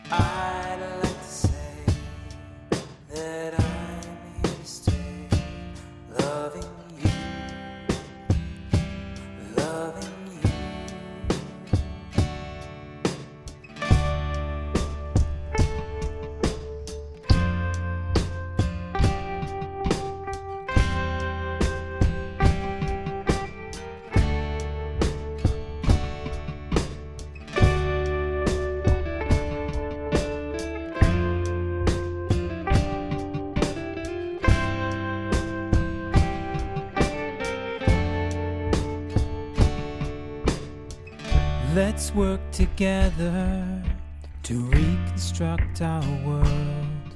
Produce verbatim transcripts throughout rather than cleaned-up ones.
I'd like to say that I'm here to stay, loving you, loving you. Let's work together to reconstruct our world,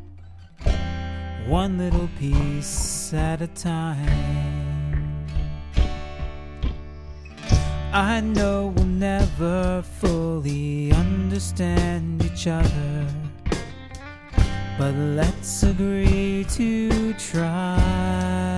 one little piece at a time. I know we'll never fully understand each other, but let's agree to try.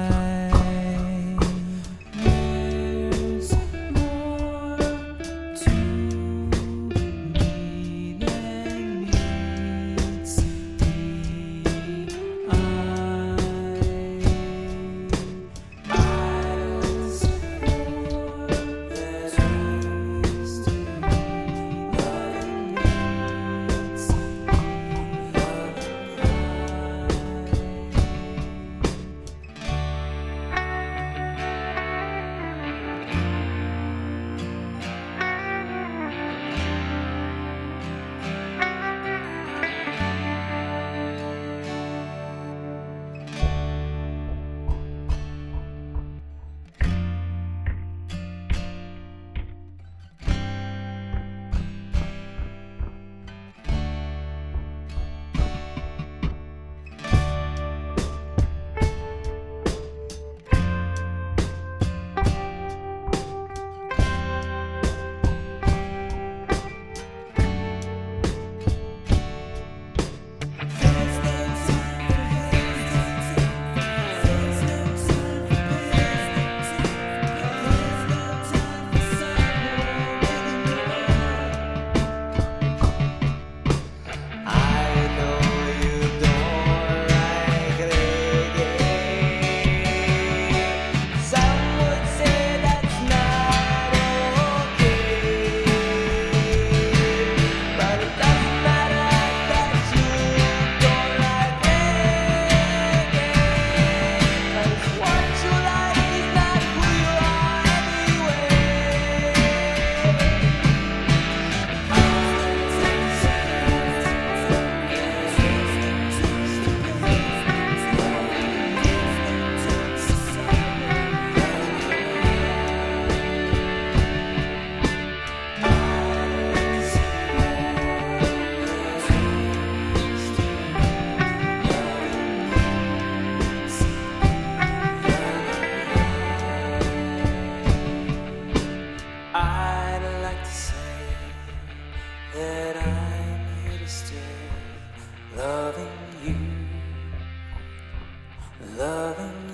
That I'm here to stay, loving you, loving you.